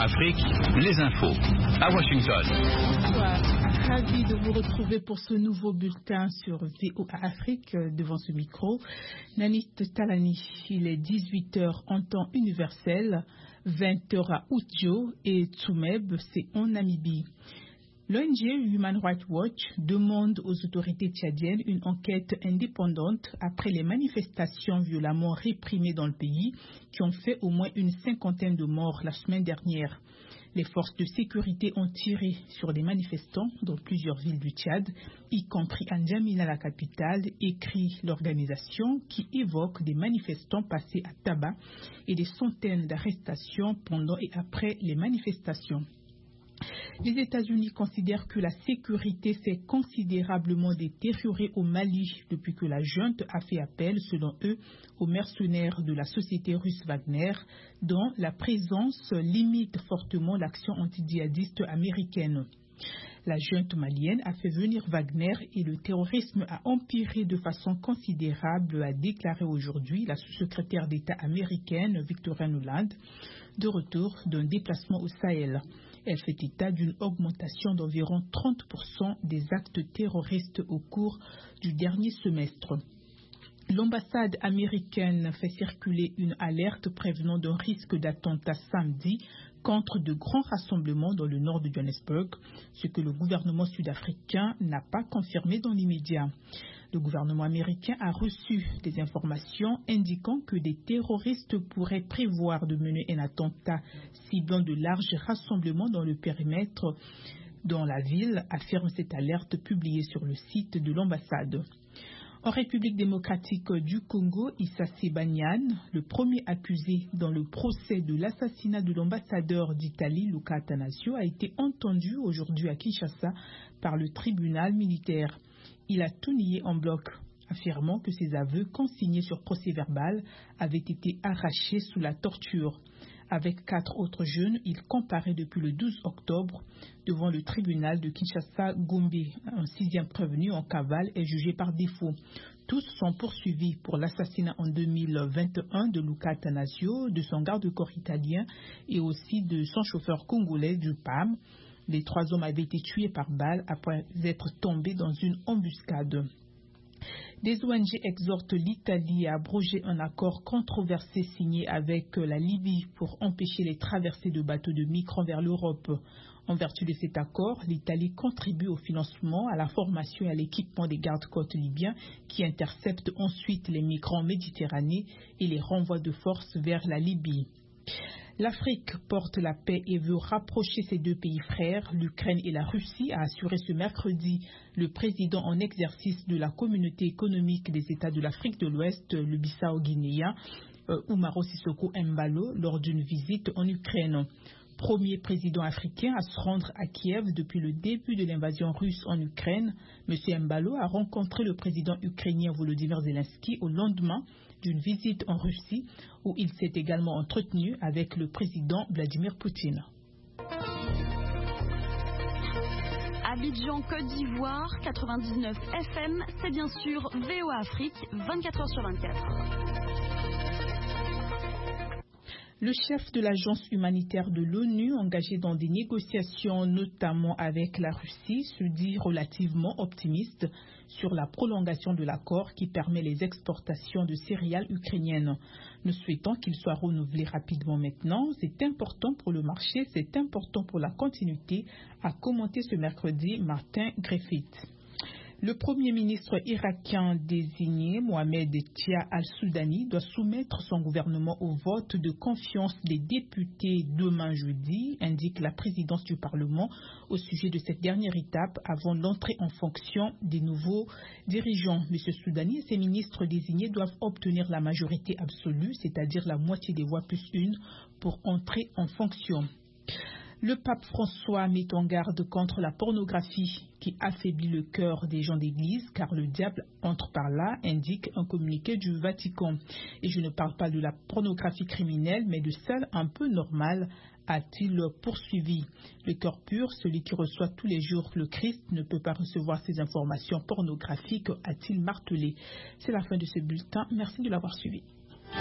Afrique, les infos. À Washington. Bonsoir. Ravi de vous retrouver pour ce nouveau bulletin sur VOA Afrique. Devant ce micro, Nanit Talani. Il est 18h en temps universel, 20h à Oudjo et Tsumeb, c'est en Namibie. L'ONG Human Rights Watch demande aux autorités tchadiennes une enquête indépendante après les manifestations violemment réprimées dans le pays qui ont fait au moins une cinquantaine de morts la semaine dernière. Les forces de sécurité ont tiré sur les manifestants dans plusieurs villes du Tchad, y compris à N'Djamena, la capitale, écrit l'organisation qui évoque des manifestants passés à tabac et des centaines d'arrestations pendant et après les manifestations. Les États-Unis considèrent que la sécurité s'est considérablement détériorée au Mali depuis que la junte a fait appel, selon eux, aux mercenaires de la société russe Wagner, dont la présence limite fortement l'action antidjihadiste américaine. La junte malienne a fait venir Wagner et le terrorisme a empiré de façon considérable, a déclaré aujourd'hui la sous-secrétaire d'État américaine Victoria Nuland, de retour d'un déplacement au Sahel. Elle fait état d'une augmentation d'environ 30% des actes terroristes au cours du dernier semestre. L'ambassade américaine fait circuler une alerte prévenant d'un risque d'attentat samedi contre de grands rassemblements dans le nord de Johannesburg, ce que le gouvernement sud-africain n'a pas confirmé dans l'immédiat. Le gouvernement américain a reçu des informations indiquant que des terroristes pourraient prévoir de mener un attentat ciblant de larges rassemblements dans le périmètre dans la ville, affirme cette alerte publiée sur le site de l'ambassade. En République démocratique du Congo, Issa Sebanian, le premier accusé dans le procès de l'assassinat de l'ambassadeur d'Italie, Luca Attanasio, a été entendu aujourd'hui à Kinshasa par le tribunal militaire. Il a tout nié en bloc, affirmant que ses aveux consignés sur procès-verbal avaient été arrachés sous la torture. Avec 4 autres jeunes, il comparaît depuis le 12 octobre devant le tribunal de Kinshasa-Gombe. Un 6e prévenu en cavale est jugé par défaut. Tous sont poursuivis pour l'assassinat en 2021 de Luca Attanasio, de son garde-corps italien et aussi de son chauffeur congolais du PAM. Les 3 hommes avaient été tués par balle après être tombés dans une embuscade. Des ONG exhortent l'Italie à abroger un accord controversé signé avec la Libye pour empêcher les traversées de bateaux de migrants vers l'Europe. En vertu de cet accord, l'Italie contribue au financement, à la formation et à l'équipement des gardes-côtes libyens qui interceptent ensuite les migrants en Méditerranée et les renvoient de force vers la Libye. L'Afrique porte la paix et veut rapprocher ses 2 pays frères, l'Ukraine et la Russie, a assuré ce mercredi le président en exercice de la communauté économique des États de l'Afrique de l'Ouest, le Bissau-Guinéen, Umaro Sissoko Embalo, lors d'une visite en Ukraine. Premier président africain à se rendre à Kiev depuis le début de l'invasion russe en Ukraine, M. Embalo a rencontré le président ukrainien Volodymyr Zelensky au lendemain d'une visite en Russie où il s'est également entretenu avec le président Vladimir Poutine. Abidjan, Côte d'Ivoire, 99 FM, c'est bien sûr VOA Afrique, 24h sur 24. Le chef de l'agence humanitaire de l'ONU, engagé dans des négociations notamment avec la Russie, se dit relativement optimiste sur la prolongation de l'accord qui permet les exportations de céréales ukrainiennes. Nous souhaitons qu'il soit renouvelé rapidement maintenant. C'est important pour le marché, c'est important pour la continuité, a commenté ce mercredi Martin Griffith. Le Premier ministre irakien désigné, Mohamed Tia al-Soudani, doit soumettre son gouvernement au vote de confiance des députés demain jeudi, indique la présidence du Parlement au sujet de cette dernière étape avant l'entrée en fonction des nouveaux dirigeants. M. Soudani et ses ministres désignés doivent obtenir la majorité absolue, c'est-à-dire la moitié des voix plus 1, pour entrer en fonction. Le pape François met en garde contre la pornographie qui affaiblit le cœur des gens d'église car le diable entre par là, indique un communiqué du Vatican. Et je ne parle pas de la pornographie criminelle mais de celle un peu normale, a-t-il poursuivi. Le cœur pur, celui qui reçoit tous les jours le Christ, ne peut pas recevoir ces informations pornographiques, a-t-il martelé. C'est la fin de ce bulletin. Merci de l'avoir suivi.